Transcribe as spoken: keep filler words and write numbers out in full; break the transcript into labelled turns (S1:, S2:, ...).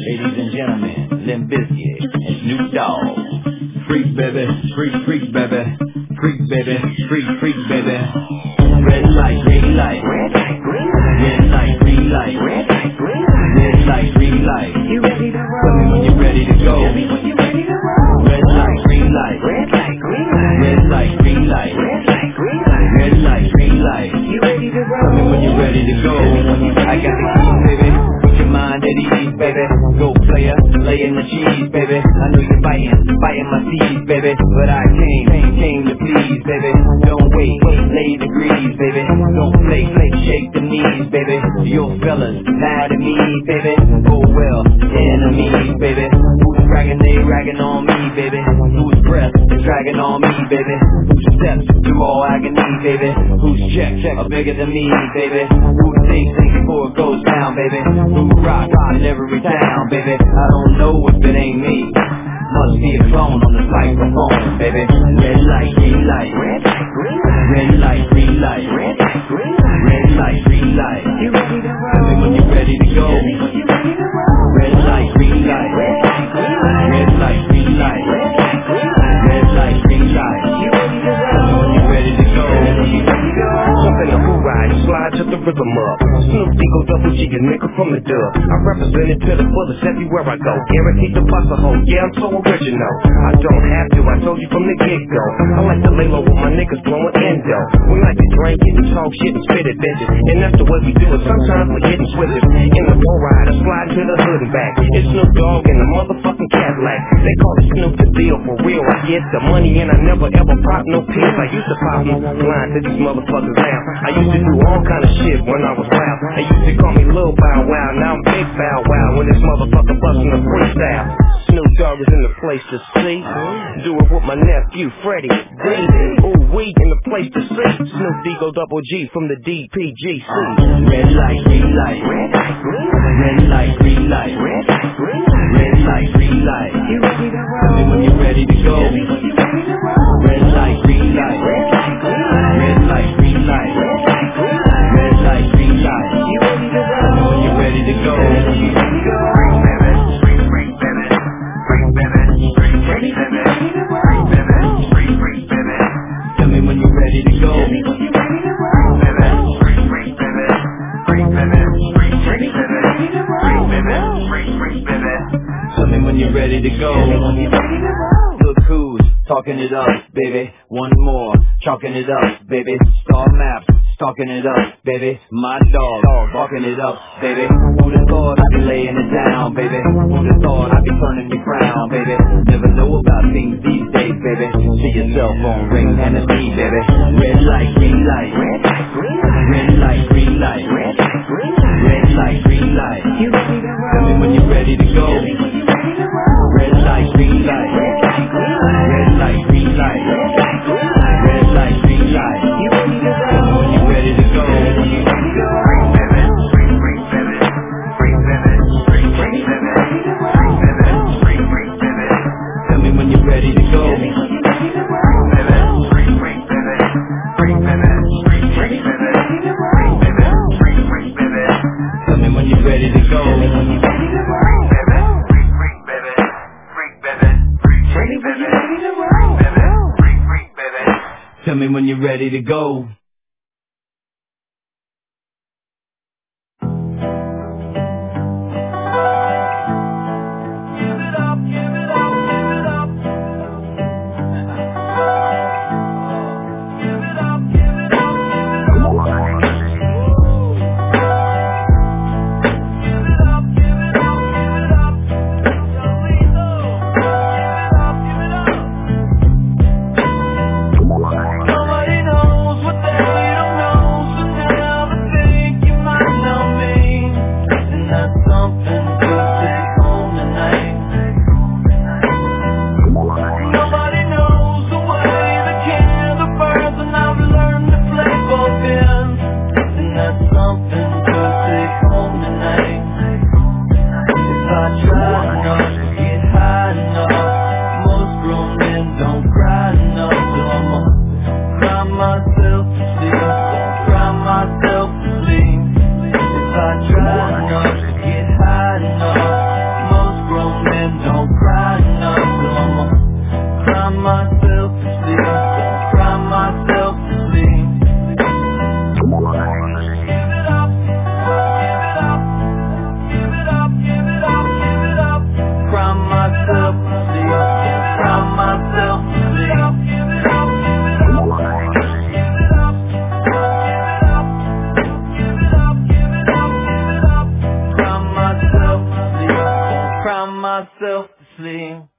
S1: Ladies and gentlemen, Limp Bizkit and Snoop Dogg. Freak baby, freak, freak baby, freak baby, freak, freak baby. Red light, green light, red light, green light, red light, green light, red light, green light, red light, green light. You ready to roll? Tell me when you're ready to go. Tell me when you're ready to roll. Red light, green light, red light, green light, red light, green light, red light, green light, red light, green light. You ready to roll? Tell me when you're ready to go. I got the keys, baby. Put your mind at ease, baby. Go player, lay in the cheese, baby. I know you're biting, biting my teeth, baby. But I came, came to please, baby. Don't wait, lay degrees, baby. Don't play, play, shake the knees, baby. Your fellas mad at me, baby. Oh well, enemies, baby. Who's bragging, they ragging on me, baby. Whose breath is dragging on me, baby. Whose steps through all agony, baby. Whose checks are bigger than me, baby. Who thinks things before it goes down, baby. Who rock in every town, baby. I don't know if it ain't me. Must be a clone on the microphone, baby. Red light, green light, red light, green light, red light, green light, red light, green light, red light, green light. You ready to roll? Tell me when you're ready to go. Tell me when you're ready to roll. Red light, green light, red light, green light, red light, green light, red light, green light, red light, green light. You ready to roll? Tell me when you're ready to go. Tell me when you're ready to go.
S2: Jump in a who ride, slide to the rhythm up. Snoop Dogg, double G, a nigga from the dub. I represent it to the fullest everywhere I go. Guaranteed to bust a hole, yeah, I'm so original. I don't have to, I told you from the get-go. I like to lay low with my niggas blowing endo. We like to drink it and talk shit and spit it, bitches. And that's the way we do it, sometimes we're getting switches. In the low ride, I slide to the hood and back. It's Snoop Dogg in the motherfucking Cadillac. They call it Snoop the deal, for real. I get the money and I never ever pop no pills. I used to pop them, blind to these motherfuckers now. I used to do all kind of shit when I was wild. They used to call me Lil Bow Wow, now I'm Big Bow Wow. When this motherfucker bustin' the freestyle. Snoop Dogg is in the place to see. Do it with my nephew, Freddie D. Ooh, we in the place to see. Snoop Dogg, double G from the D P G C.
S1: Red light, green light, red light, green light, red light, green light, red light, green light, red light, green light. You ready to roll? Tell me when you're ready to go. Tell me when you're ready to roll. Red light, green light, red light, green light, red light, green light, red light, green light, red light, green light. You ready to roll? Tell me when you're ready to go. Tell me when you're ready to go. Freak baby, freak, freak baby, freak baby, freak, freak baby, freak baby, freak, freak baby. Tell me when you're ready to go. Tell me when you're ready to roll. Baby, freak, freak baby, freak baby, freak, freak baby, freak baby, freak, freak baby. Tell me when you're ready to go. Tell me when you're ready to roll. Look who's talking it up, baby. One more, chalking it up, baby. Star maps, stalking it up, baby. My dog, barking it up, baby. Who'd have thought I'd be laying it down, baby? Who'd have thought I'd be turning the crown, baby? Never know about things these days, baby. See your cell phone ring and a beat, baby. Red light, green light, red light, green light, red light, green light, red light, green light, red light, green light. You ready to roll? Tell me when you're ready to go. Tell me when you're ready to roll. Red light, green light, red light, green light, red light, green light, red light, green light, red light, green light. You ready to roll? Tell me when you're ready to go. Tell me when you're ready to go. Freak baby, freak, freak baby, freak baby, freak, freak baby, freak baby, freak, freak baby. Tell me when you're ready to go. Tell me when you're ready to roll. Baby, freak, freak baby, freak baby, freak, freak baby, freak baby, freak, freak baby. Tell me when you're ready to go. Tell me when you're ready to roll. Baby, freak, freak baby, freak baby, freak, freak baby, freak baby, freak, freak baby. Tell me when you're ready to go.
S3: Nobody knows what the
S1: myself to sleep.